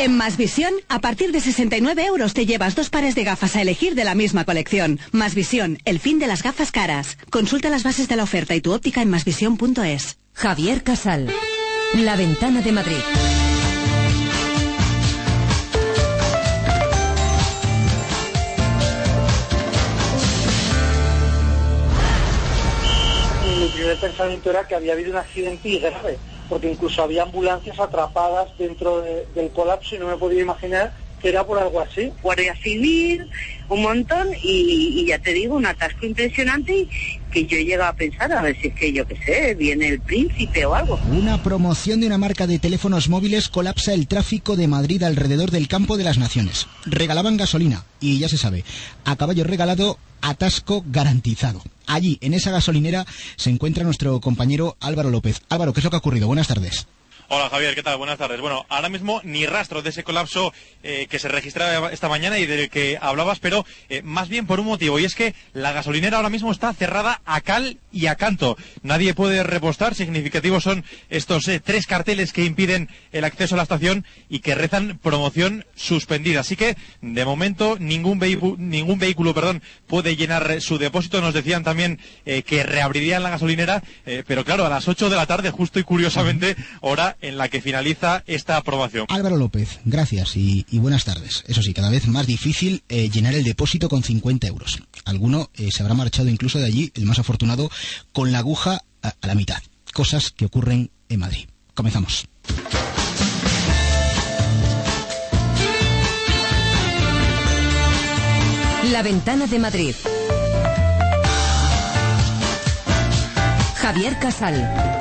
En Más Visión, a partir de 69 € te llevas 2 pares de gafas a elegir de la misma colección. Más Visión, el fin de las gafas caras. Consulta las bases de la oferta y tu óptica en masvision.es. Javier Casal, La Ventana de Madrid. Mi primer pensamiento era que había habido un accidente y grave, porque incluso había ambulancias atrapadas dentro del colapso y no me podía imaginar que era por algo así. Guardia Civil, un montón y ya te digo, un atasco impresionante y que yo llegaba a pensar a ver si es que yo qué sé, viene el príncipe o algo. Una promoción de una marca de teléfonos móviles colapsa el tráfico de Madrid alrededor del Campo de las Naciones. Regalaban gasolina y ya se sabe, a caballo regalado, atasco garantizado. Allí, en esa gasolinera, se encuentra nuestro compañero Álvaro López. Álvaro, ¿qué es lo que ha ocurrido? Buenas tardes. Hola Javier, ¿qué tal? Buenas tardes. Bueno, ahora mismo ni rastro de ese colapso que se registraba esta mañana y del que hablabas, pero más bien por un motivo, y es que la gasolinera ahora mismo está cerrada a cal y a canto. Nadie puede repostar, significativos son estos 3 carteles que impiden el acceso a la estación y que rezan promoción suspendida. Así que, de momento, ningún vehículo puede llenar su depósito. Nos decían también que reabrirían la gasolinera, pero claro, a las 8 de la tarde, justo y curiosamente, hora en la que finaliza esta aprobación. Álvaro López, gracias y buenas tardes. Eso sí, cada vez más difícil llenar el depósito con 50 €. Alguno se habrá marchado incluso de allí, el más afortunado, con la aguja a la mitad. Cosas que ocurren en Madrid. Comenzamos. La Ventana de Madrid. Javier Casal.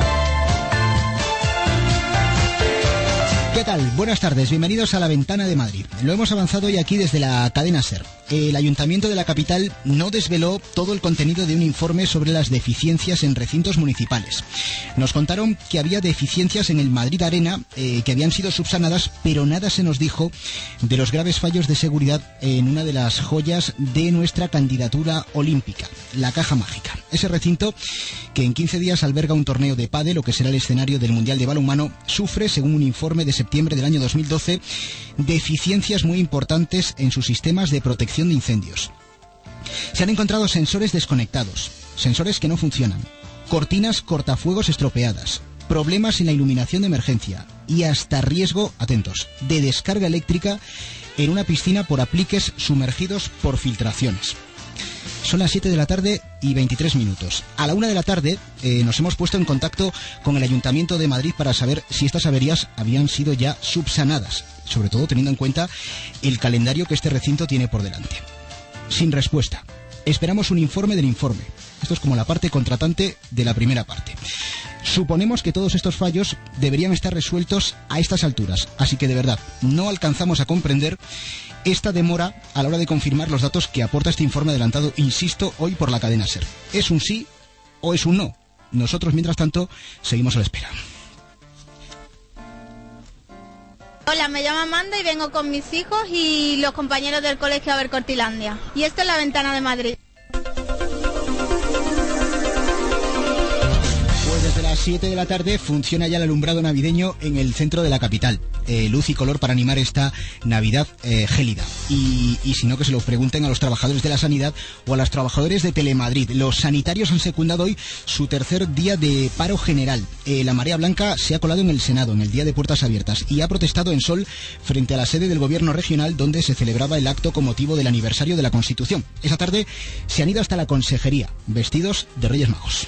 ¿Qué tal? Buenas tardes, bienvenidos a La Ventana de Madrid. Lo hemos avanzado hoy aquí desde la cadena SER. El Ayuntamiento de la capital no desveló todo el contenido de un informe sobre las deficiencias en recintos municipales. Nos contaron que había deficiencias en el Madrid Arena, que habían sido subsanadas, pero nada se nos dijo de los graves fallos de seguridad en una de las joyas de nuestra candidatura olímpica, la Caja Mágica. Ese recinto, que en 15 días alberga un torneo de pádel, lo que será el escenario del Mundial de Balonmano, sufre, según un informe de septiembre del año 2012, deficiencias muy importantes en sus sistemas de protección de incendios. Se han encontrado sensores desconectados, sensores que no funcionan, cortinas cortafuegos estropeadas, problemas en la iluminación de emergencia y hasta riesgo, atentos, de descarga eléctrica en una piscina por apliques sumergidos por filtraciones. Son las 7 de la tarde y 23 minutos. A la 1 de la tarde nos hemos puesto en contacto con el Ayuntamiento de Madrid para saber si estas averías habían sido ya subsanadas, sobre todo teniendo en cuenta el calendario que este recinto tiene por delante. Sin respuesta. Esperamos un informe del informe. Esto es como la parte contratante de la primera parte. Suponemos que todos estos fallos deberían estar resueltos a estas alturas, así que de verdad no alcanzamos a comprender esta demora a la hora de confirmar los datos que aporta este informe adelantado, insisto, hoy por la cadena SER. ¿Es un sí o es un no? Nosotros, mientras tanto, seguimos a la espera. Hola, me llamo Amanda y vengo con mis hijos y los compañeros del colegio Abercortilandia. Y esto es La Ventana de Madrid. Desde las 7 de la tarde funciona ya el alumbrado navideño en el centro de la capital. Luz y color para animar esta Navidad gélida. Y si no, que se lo pregunten a los trabajadores de la sanidad o a los trabajadores de Telemadrid. Los sanitarios han secundado hoy su tercer día de paro general. La Marea Blanca se ha colado en el Senado, en el día de puertas abiertas, y ha protestado en Sol frente a la sede del gobierno regional donde se celebraba el acto con motivo del aniversario de la Constitución. Esa tarde se han ido hasta la consejería, vestidos de Reyes Magos.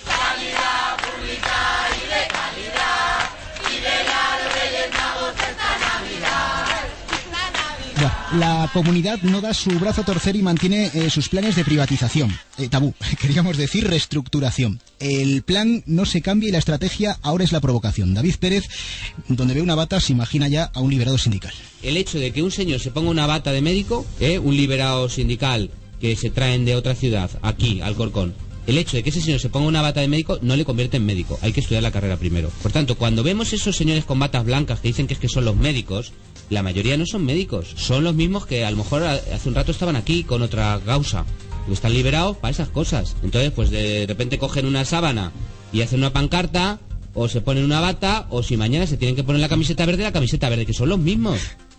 La comunidad no da su brazo a torcer y mantiene sus planes de privatización. Tabú, queríamos decir reestructuración. El plan no se cambia y la estrategia ahora es la provocación. David Pérez, donde ve una bata, se imagina ya a un liberado sindical. El hecho de que un señor se ponga una bata de médico, un liberado sindical que se traen de otra ciudad, aquí, Alcorcón, el hecho de que ese señor se ponga una bata de médico no le convierte en médico. Hay que estudiar la carrera primero. Por tanto, cuando vemos esos señores con batas blancas que dicen que es que son los médicos, la mayoría no son médicos. Son los mismos que a lo mejor hace un rato estaban aquí con otra causa. Están liberados para esas cosas. Entonces, pues de repente cogen una sábana y hacen una pancarta, o se ponen una bata, o si mañana se tienen que poner la camiseta verde, que son los mismos.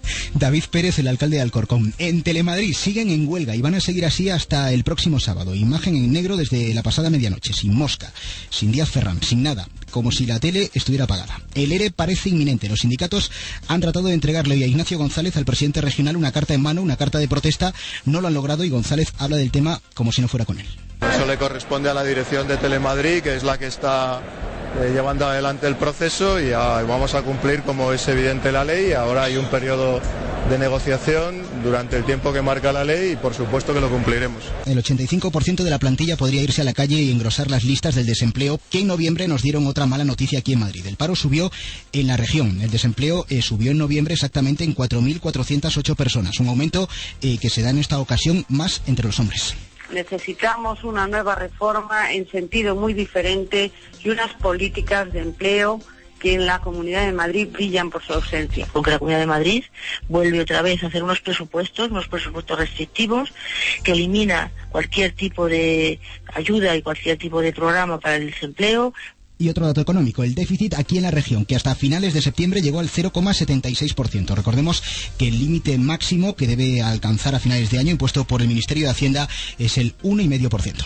David Pérez, el alcalde de Alcorcón. En Telemadrid siguen en huelga y van a seguir así hasta el próximo sábado. Imagen en negro desde la pasada medianoche, sin Mosca, sin Díaz Ferrán, sin nada, como si la tele estuviera apagada. El ERE parece inminente. Los sindicatos han tratado de entregarle hoy a Ignacio González, al presidente regional, una carta en mano, una carta de protesta. No lo han logrado y González habla del tema como si no fuera con él. Eso le corresponde a la dirección de Telemadrid, que es la que está llevando adelante el proceso, y vamos a cumplir como es evidente la ley. Ahora hay un periodo de negociación durante el tiempo que marca la ley y por supuesto que lo cumpliremos. El 85% de la plantilla podría irse a la calle y engrosar las listas del desempleo, que en noviembre nos dieron otra mala noticia aquí en Madrid. El paro subió en la región. El desempleo subió en noviembre exactamente en 4.408 personas. Un aumento que se da en esta ocasión más entre los hombres. Necesitamos una nueva reforma en sentido muy diferente y unas políticas de empleo que en la Comunidad de Madrid brillan por su ausencia. Porque la Comunidad de Madrid vuelve otra vez a hacer unos presupuestos restrictivos, que elimina cualquier tipo de ayuda y cualquier tipo de programa para el desempleo. Y otro dato económico, el déficit aquí en la región, que hasta finales de septiembre llegó al 0,76%. Recordemos que el límite máximo que debe alcanzar a finales de año, impuesto por el Ministerio de Hacienda, es el 1,5%.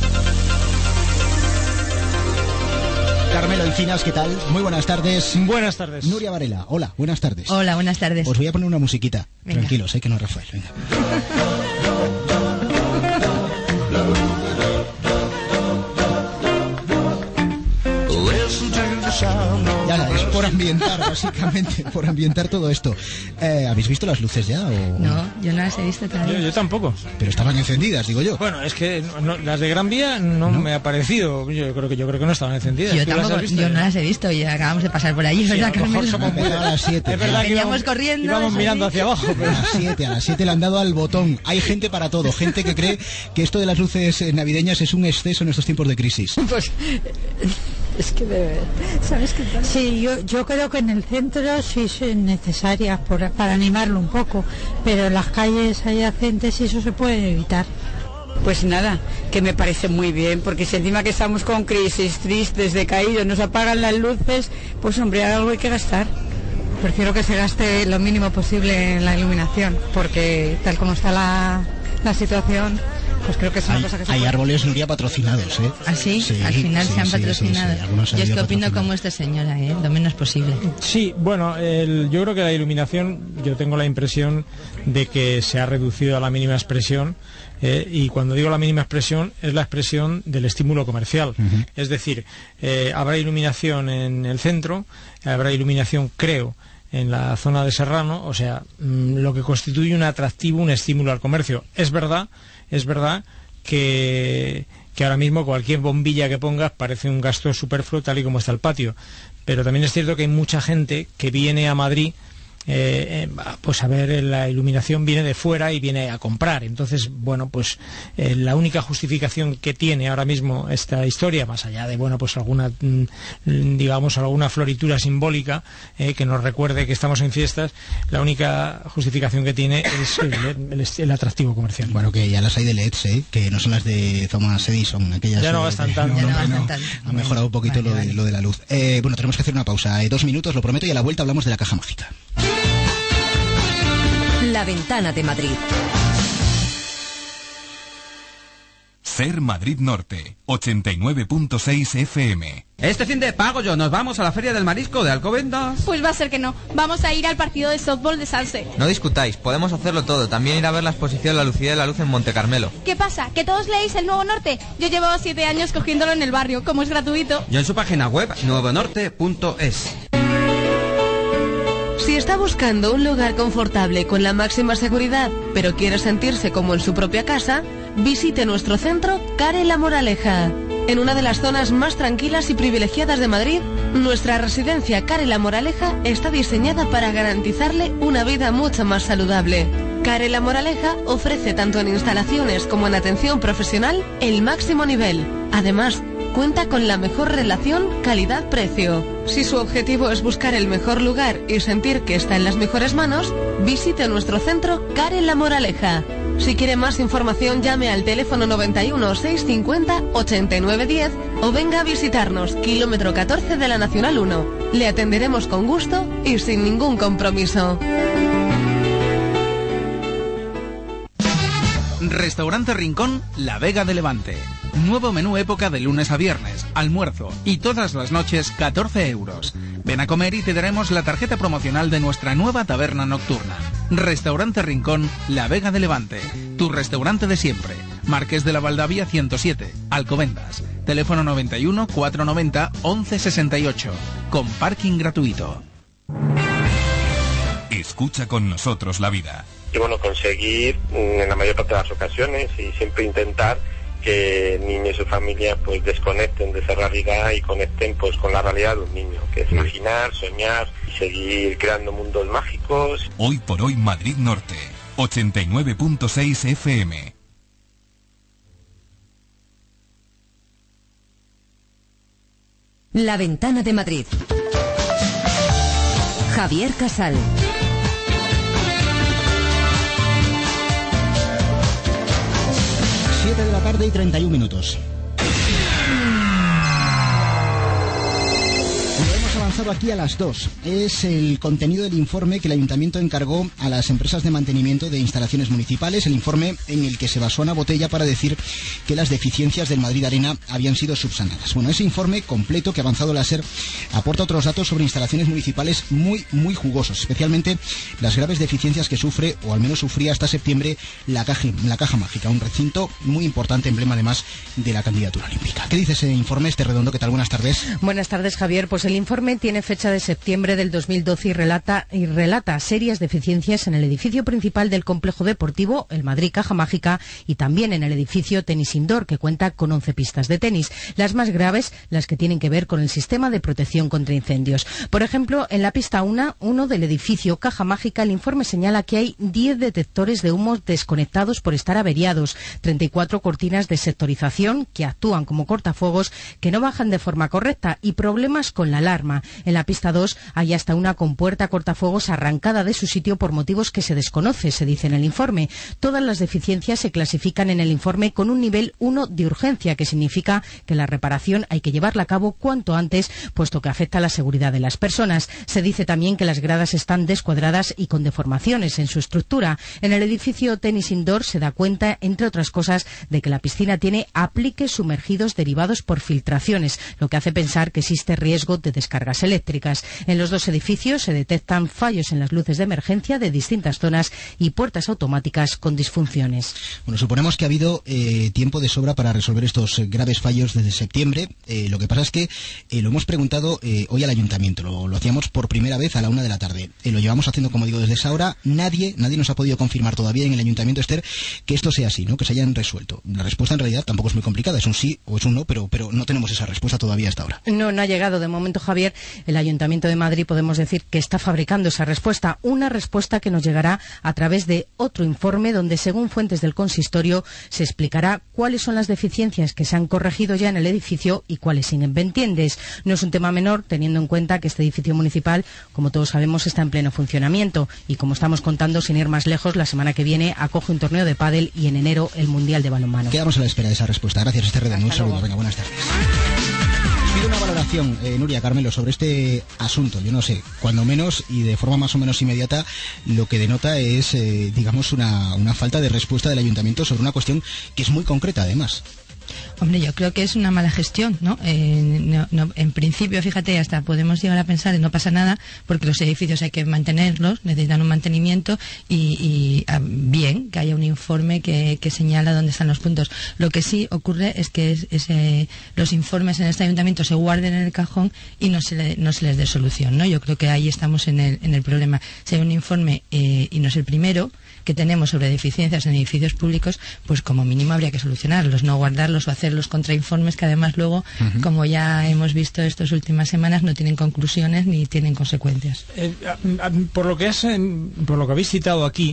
Carmelo Encinas, ¿qué tal? Muy buenas tardes. Buenas tardes. Nuria Varela, hola, buenas tardes. Hola, buenas tardes. Os voy a poner una musiquita. Venga. Tranquilos, que no es Rafael. Venga. Ya, es por ambientar, básicamente, por ambientar todo esto. ¿Habéis visto las luces ya? O... No, yo no las he visto todavía. Yo tampoco. Pero estaban encendidas, digo yo. Bueno, es que las de Gran Vía no me ha parecido. Yo creo que no estaban encendidas. Yo tampoco, yo no las he visto y acabamos de pasar por allí. Sí, ¿verdad, a lo mejor Carmelo? somos muy a las 7. Es verdad que íbamos corriendo. Íbamos mirando hacia abajo. Pero... A las 7 le han dado al botón. Hay gente para todo. Gente que cree que esto de las luces navideñas es un exceso en estos tiempos de crisis. Pues... Es que ¿sabes qué tal? Sí, yo creo que en el centro sí son necesarias para animarlo un poco, pero en las calles adyacentes eso se puede evitar. Pues nada, que me parece muy bien, porque si encima que estamos con crisis, tristes, decaídos, nos apagan las luces, pues hombre, algo hay que gastar. Prefiero que se gaste lo mínimo posible en la iluminación, porque tal como está la situación... Pues creo que es una cosa que hay árboles, Nuria, patrocinados, ¿eh? ¿Ah, sí? Al final se han patrocinado. Sí, yo es que opino como esta señora, lo menos posible. Sí, bueno, yo creo que la iluminación, yo tengo la impresión de que se ha reducido a la mínima expresión, y cuando digo la mínima expresión, es la expresión del estímulo comercial. Uh-huh. Es decir, habrá iluminación en el centro, habrá iluminación, creo, en la zona de Serrano, o sea, lo que constituye un atractivo, un estímulo al comercio. Es verdad que ahora mismo cualquier bombilla que pongas parece un gasto superfluo tal y como está el patio, pero también es cierto que hay mucha gente que viene a Madrid pues a ver la iluminación, viene de fuera y viene a comprar. Entonces, bueno, pues la única justificación que tiene ahora mismo esta historia, más allá de, bueno, pues alguna, digamos, alguna floritura simbólica que nos recuerde que estamos en fiestas, la única justificación que tiene es el atractivo comercial. Bueno, que ya las hay de LEDs, que no son las de Thomas Edison, aquellas. Ya no gastan tanto. Ha mejorado un poquito lo de la luz. Bueno, tenemos que hacer una pausa, 2 minutos, lo prometo, y a la vuelta hablamos de la caja mágica. La Ventana de Madrid. Ser Madrid Norte, 89.6 FM. Este fin de pago yo, nos vamos a la Feria del Marisco de Alcobendas. Pues va a ser que no, vamos a ir al partido de softball de Sanse. No discutáis, podemos hacerlo todo, también ir a ver la exposición La Lucidez de la Luz en Monte Carmelo. ¿Qué pasa? ¿Que todos leéis El Nuevo Norte? Yo llevo 7 años cogiéndolo en el barrio, como es gratuito. Yo en su página web, nuevonorte.es. Si está buscando un lugar confortable con la máxima seguridad, pero quiere sentirse como en su propia casa, visite nuestro centro Care La Moraleja. En una de las zonas más tranquilas y privilegiadas de Madrid, nuestra residencia Care La Moraleja está diseñada para garantizarle una vida mucho más saludable. Care La Moraleja ofrece tanto en instalaciones como en atención profesional el máximo nivel. Además, cuenta con la mejor relación calidad-precio. Si su objetivo es buscar el mejor lugar y sentir que está en las mejores manos, visite nuestro centro Care La Moraleja. Si quiere más información, llame al teléfono 91 650 8910 o venga a visitarnos, kilómetro 14 de la Nacional 1. Le atenderemos con gusto y sin ningún compromiso. Restaurante Rincón, La Vega de Levante. Nuevo menú época de lunes a viernes, almuerzo y todas las noches 14 euros. Ven a comer y te daremos la tarjeta promocional de nuestra nueva taberna nocturna. Restaurante Rincón, La Vega de Levante. Tu restaurante de siempre. Marqués de la Valdavia 107, Alcobendas. Teléfono 91 490 1168. Con parking gratuito. Escucha con nosotros la vida. Y bueno, conseguir en la mayor parte de las ocasiones y siempre intentar que el niño y su familia pues desconecten de esa realidad y conecten pues con la realidad de un niño, que es imaginar, soñar y seguir creando mundos mágicos. Hoy por hoy Madrid Norte, 89.6 FM. La Ventana de Madrid. Javier Casal. 7 de la tarde y 31 minutos. Hemos avanzado aquí a las 2. Es el contenido del informe que el Ayuntamiento encargó a las empresas de mantenimiento de instalaciones municipales, el informe en el que se basó Ana Botella para decir que las deficiencias del Madrid Arena habían sido subsanadas. Bueno, ese informe completo que ha avanzado la SER aporta otros datos sobre instalaciones municipales muy jugosos, especialmente las graves deficiencias que sufre, o al menos sufría hasta septiembre, la Caja Mágica, un recinto muy importante, emblema además de la candidatura olímpica. ¿Qué dice ese informe, Esther Redondo? ¿Qué tal? Buenas tardes. Buenas tardes, Javier. Pues el informe tiene fecha de septiembre del 2012 y relata serias deficiencias en el edificio principal del complejo deportivo, el Madrid Caja Mágica, y también en el edificio Tenis Indoor, que cuenta con 11 pistas de tenis. Las más graves, las que tienen que ver con el sistema de protección contra incendios. Por ejemplo, en la pista 1 del edificio Caja Mágica, el informe señala que hay 10 detectores de humo desconectados por estar averiados, 34 cortinas de sectorización que actúan como cortafuegos que no bajan de forma correcta y problemas con la alarma. En la pista 2 hay hasta una compuerta cortafuegos arrancada de su sitio por motivos que se desconoce, se dice en el informe. Todas las deficiencias se clasifican en el informe con un nivel 1 de urgencia, que significa que la reparación hay que llevarla a cabo cuanto antes, puesto que afecta a la seguridad de las personas. Se dice también que las gradas están descuadradas y con deformaciones en su estructura. En el edificio Tenis Indoor se da cuenta, entre otras cosas, de que la piscina tiene apliques sumergidos derivados por filtraciones, lo que hace pensar que existe riesgo de descargas eléctricas. En los dos edificios se detectan fallos en las luces de emergencia de distintas zonas y puertas automáticas con disfunciones. Bueno, suponemos que ha habido tiempo de sobra para resolver estos graves fallos desde septiembre. Lo que pasa es que lo hemos preguntado hoy al Ayuntamiento. Lo hacíamos por primera vez a la 1 de la tarde. Lo llevamos haciendo, como digo, desde esa hora. Nadie nos ha podido confirmar todavía en el Ayuntamiento, Esther, que esto sea así, ¿no? Que se hayan resuelto. La respuesta en realidad tampoco es muy complicada. Es un sí o es un no, pero no tenemos esa respuesta todavía hasta ahora. No ha llegado de momento, Javier. El Ayuntamiento de Madrid podemos decir que está fabricando esa respuesta. Una respuesta que nos llegará a través de otro informe donde, según fuentes del consistorio, se explicará cuáles son las deficiencias que se han corregido ya en el edificio y cuáles siguen pendientes. No es un tema menor, teniendo en cuenta que este edificio municipal, como todos sabemos, está en pleno funcionamiento y, como estamos contando, sin ir más lejos, la semana que viene acoge un torneo de pádel y en enero el Mundial de Balonmano. Quedamos a la espera de esa respuesta. Gracias, Esther Redondo. Un saludo. Venga, buenas tardes. Pido una valoración, Nuria, Carmelo, sobre este asunto. Yo no sé, cuando menos y de forma más o menos inmediata, lo que denota es, digamos, una falta de respuesta del Ayuntamiento sobre una cuestión que es muy concreta, además. Hombre, yo creo que es una mala gestión, ¿no? En principio, fíjate, hasta podemos llegar a pensar que no pasa nada porque los edificios hay que mantenerlos, necesitan un mantenimiento y bien, que haya un informe que señala dónde están los puntos. Lo que sí ocurre es que los informes en este ayuntamiento se guarden en el cajón y no se les dé solución, ¿no? Yo creo que ahí estamos en el problema. Si hay un informe y no es el primero que tenemos sobre deficiencias en edificios públicos, pues como mínimo habría que solucionarlos, no guardarlos o hacer los contrainformes que además luego, como ya hemos visto estas últimas semanas, no tienen conclusiones ni tienen consecuencias. Por lo que habéis citado aquí,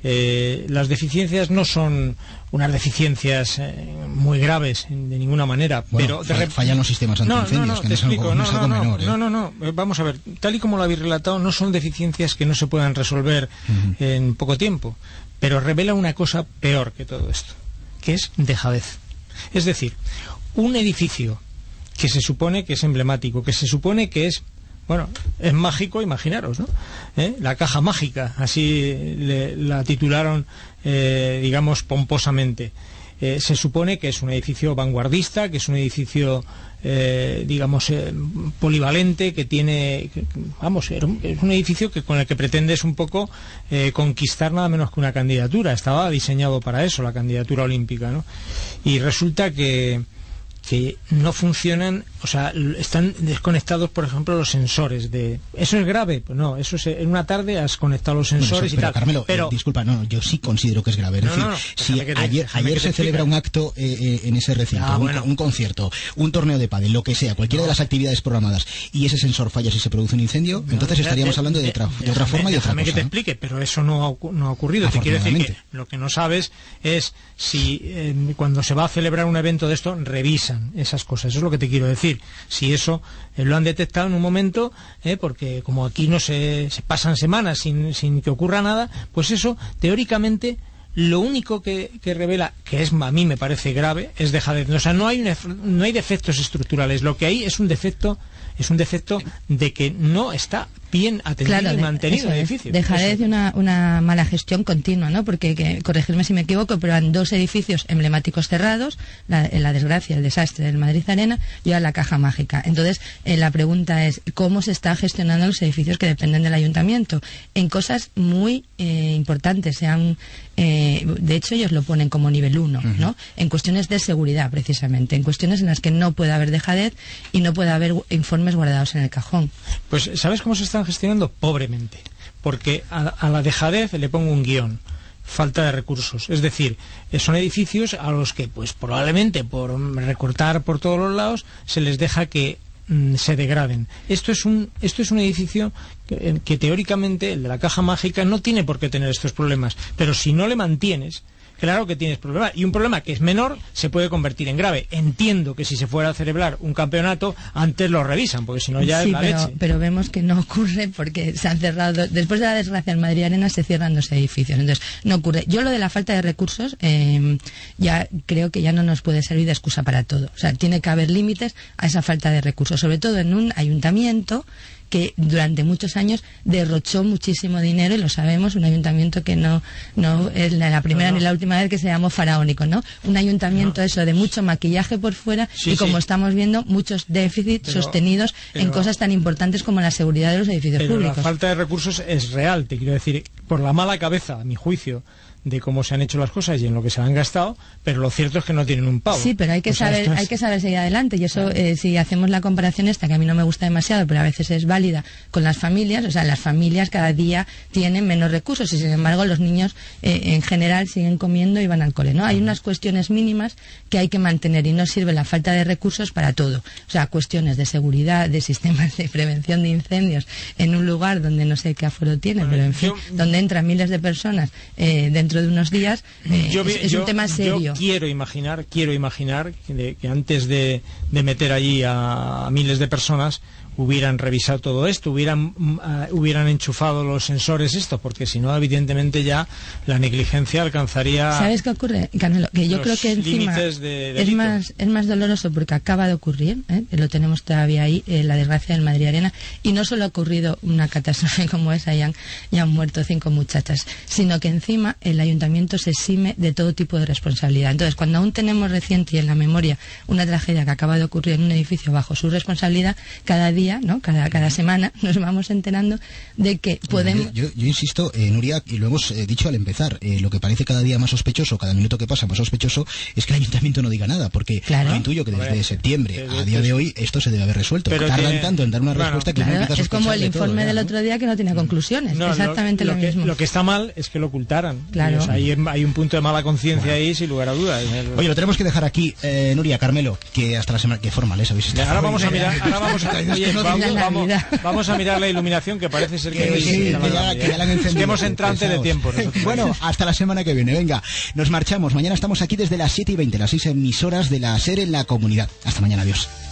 las deficiencias no son unas deficiencias muy graves de ninguna manera, bueno, pero fallan los sistemas antiincendios, que no es algo menor. No, vamos a ver, tal y como lo habéis relatado, no son deficiencias que no se puedan resolver en poco tiempo, pero revela una cosa peor que todo esto, que es dejadez. Es decir, un edificio que se supone que es emblemático, que se supone que es Bueno, es mágico, imaginaros, ¿no? La caja mágica, así la titularon, digamos, pomposamente. Se supone que es un edificio vanguardista, que es un edificio, digamos, polivalente, que tiene, vamos, es un edificio con el que pretendes un poco conquistar nada menos que una candidatura. Estaba diseñado para eso, la candidatura olímpica, ¿no? Y resulta que no funcionan, o sea, están desconectados, por ejemplo, los sensores de... ¿Eso es grave? Pues no, eso es, en una tarde has conectado los sensores, pero, y tal. Carmelo, pero disculpa, no, yo sí considero que es grave. Es decir, si ayer se celebra un acto en ese recinto, un concierto, un torneo de pádel, lo que sea, cualquiera de las actividades programadas, y ese sensor falla si se produce un incendio, entonces estaríamos hablando de otra forma y de otra cosa. Déjame que te explique, pero eso no ha ocurrido. Te quiero decir que lo que no sabes es si cuando se va a celebrar un evento de esto, revisan esas cosas. Eso es lo que te quiero decir. Si eso lo han detectado en un momento, porque como aquí no se pasan semanas sin que ocurra nada, pues eso, teóricamente, lo único que revela, que es, a mí me parece grave, es dejadez. O sea, no hay defectos estructurales. Lo que hay es un defecto de que no está bien atendido y mantenido el edificio. Dejadez de una mala gestión continua, ¿no? Porque, corregirme si me equivoco, pero han 2 edificios emblemáticos cerrados, la desgracia, el desastre del Madrid Arena y ahora la caja mágica. Entonces, la pregunta es, ¿cómo se está gestionando los edificios que dependen del ayuntamiento? En cosas muy importantes, de hecho ellos lo ponen como nivel 1, ¿no? En cuestiones de seguridad, precisamente, en cuestiones en las que no puede haber dejadez y no puede haber informes guardados en el cajón. Pues, ¿sabes cómo se están gestionando? Pobremente, porque a la dejadez le pongo un guión: falta de recursos. Es decir, son edificios a los que, pues probablemente por recortar por todos los lados, se les deja que se degraden. Esto es un edificio que teóricamente, el de la caja mágica, no tiene por qué tener estos problemas, pero si no le mantienes, claro que tienes problemas, y un problema que es menor se puede convertir en grave. Entiendo que si se fuera a celebrar un campeonato, antes lo revisan, porque si no ya es la leche. Pero vemos que no ocurre, porque se han cerrado, después de la desgracia en Madrid Arena, se cierran 2 edificios, entonces no ocurre. Yo lo de la falta de recursos, ya creo que ya no nos puede servir de excusa para todo. O sea, tiene que haber límites a esa falta de recursos, sobre todo en un ayuntamiento que durante muchos años derrochó muchísimo dinero, y lo sabemos, un ayuntamiento que no es la primera ni la última vez que se llamó faraónico, ¿no? Un ayuntamiento eso de mucho maquillaje por fuera y, como estamos viendo, muchos déficits sostenidos en cosas tan importantes como la seguridad de los edificios públicos. La falta de recursos es real, te quiero decir, por la mala cabeza, a mi juicio, de cómo se han hecho las cosas y en lo que se han gastado, pero lo cierto es que no tienen un pavo. Sí, pero hay que saber seguir adelante, y eso, si hacemos la comparación esta, que a mí no me gusta demasiado, pero a veces es válida, con las familias, o sea, las familias cada día tienen menos recursos y, sin embargo, los niños en general siguen comiendo y van al cole, ¿no? Hay unas cuestiones mínimas que hay que mantener, y no sirve la falta de recursos para todo. O sea, cuestiones de seguridad, de sistemas de prevención de incendios en un lugar donde no sé qué aforo tiene, pero en fin, donde entran miles de personas dentro de unos días, es un tema serio. Yo quiero imaginar que antes de meter allí a miles de personas, hubieran revisado todo esto, hubieran enchufado los sensores porque si no, evidentemente ya la negligencia alcanzaría... ¿Sabes qué ocurre, Carmelo? Que yo creo que encima es más doloroso, porque acaba de ocurrir, lo tenemos todavía ahí, la desgracia del Madrid Arena, y no solo ha ocurrido una catástrofe como esa y han muerto 5 muchachas, sino que encima el ayuntamiento se exime de todo tipo de responsabilidad. Entonces, cuando aún tenemos reciente y en la memoria una tragedia que acaba de ocurrir en un edificio bajo su responsabilidad, cada día, ¿no? Cada semana nos vamos enterando de que podemos... Yo insisto, Nuria, y lo hemos dicho al empezar, lo que parece cada día más sospechoso, cada minuto que pasa más sospechoso, es que el ayuntamiento no diga nada, porque yo intuyo que desde septiembre a día de hoy esto se debe haber resuelto. Pero tardan tanto en dar una respuesta que es como el informe del otro día, que no tiene conclusiones. Exactamente lo mismo. Lo que está mal es que lo ocultaran. Claro. O sea, hay un punto de mala conciencia ahí, sin lugar a dudas. Oye, lo tenemos que dejar aquí, Nuria, Carmelo, que hasta la semana... Qué formales habéis estado. Ahora vamos a mirar... Vamos a mirar la iluminación, que parece ser que hemos entrado antes de tiempo. Bueno, hasta la semana que viene. Venga, nos marchamos. Mañana estamos aquí desde las 7:20, las 6 emisoras de la SER en la comunidad. Hasta mañana, adiós.